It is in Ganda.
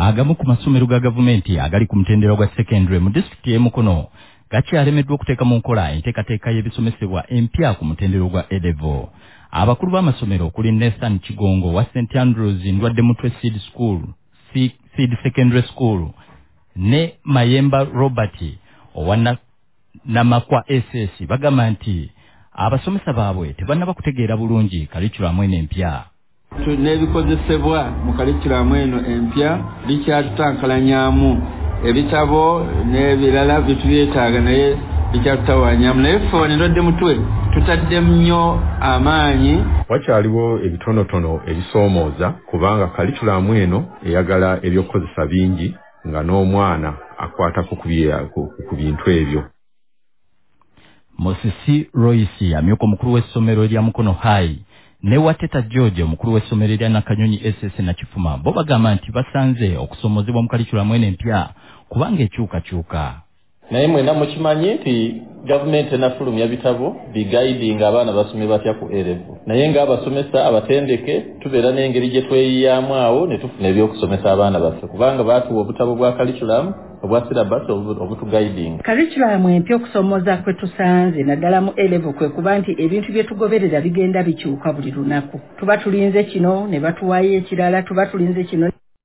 agamu ku masomero ga gavumenti agali ku mutendera gwa secondary mu district y'e Mukono gakyalemeddwa okuteeka mu nkola enteekateeka y'ebisomesebwa empya ku mutendera gwa A-level. Abakulu b'amasomero okuli Nathan Kigongo wa St Andrews Ndwadde Mutwe Seed Secondary School ne Mayemba Robert owa Namakwa SS bagamba nti abasomesa baabwe tebannaba kutegeera bulungi curriculum eno empya. N'ebikozesebwa mu curriculum eno empya bikyatutankalanyaamu ebitabo n'ebirala bitubyetaaga naye bikyatutawaanyaamu naye ffe Ndwadde Mutwe tutadde nnyo amaanyi. Wakyaliwo ebitonotono ebisoomooza kubanga curriculum eno eyagala ebyokukozesa bingi nga n'omwana akwatako ku bintu ebyo. Mosisi Royce amyuka omukulu w'essomero lya Mukono High ne Wateta George omukulu w'essomero lya Nakanyonyi SS na Kifuma bo bagamba nti basanze okusoomozebwa mu curriculum eno empya kubanga ekyukakyuka. Naye mwena mukimanyi nti gavumenti enafulumya bitabo biguiding abaana basome batya ku A-level. Naye ng'abasomesa abatendeke tubeera n'engeri gye tweyiyaamu awo ne tufuna ebyokusomesa abaana baffe kubanga baatuwa obutabo bwa curriculum obwa syllabus obutuguiding. Curriculum empya okusomoza kwe tusanze naddala mu A-level kwe kuba nti ebintu bye tugoberera bigenda bikyuka buli lunaku. Tuba tulinze kino ne batuwaayo ekirala, tuba tulinze kino